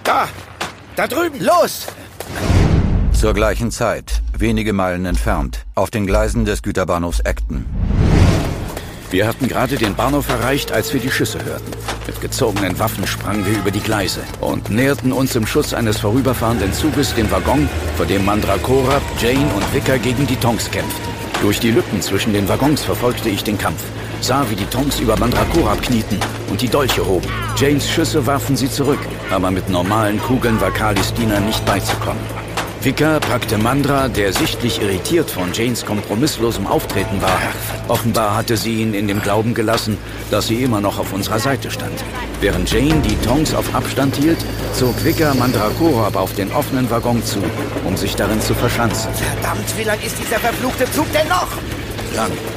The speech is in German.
Da drüben! Los! Zur gleichen Zeit, wenige Meilen entfernt, auf den Gleisen des Güterbahnhofs Acton. Wir hatten gerade den Bahnhof erreicht, als wir die Schüsse hörten. Mit gezogenen Waffen sprangen wir über die Gleise und näherten uns im Schuss eines vorüberfahrenden Zuges dem Waggon, vor dem Mandragora, Jane und Vicar gegen die Tonks kämpften. Durch die Lücken zwischen den Waggons verfolgte ich den Kampf, sah, wie die Tonks über Mandragora knieten und die Dolche hoben. Janes Schüsse warfen sie zurück, aber mit normalen Kugeln war Kalis Diener nicht beizukommen. Vicar packte Mandra, der sichtlich irritiert von Janes kompromisslosem Auftreten war. Offenbar hatte sie ihn in dem Glauben gelassen, dass sie immer noch auf unserer Seite stand. Während Jane die Tonks auf Abstand hielt, zog Vicar Mandragora auf den offenen Waggon zu, um sich darin zu verschanzen. Verdammt, wie lang ist dieser verfluchte Zug denn noch? Lang.